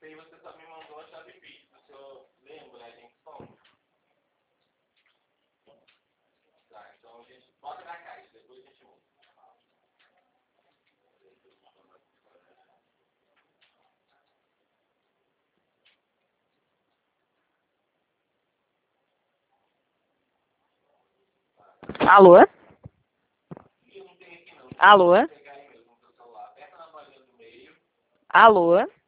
aí você só me mandou a chave Pix do seu... Lembra, a gente como? Tá, então a gente bota na caixa, depois a gente muda. Alô? E eu não tenho aqui não. Alô? Pegar aí mesmo no seu celular. Aperta na bolinha do meio. Alô?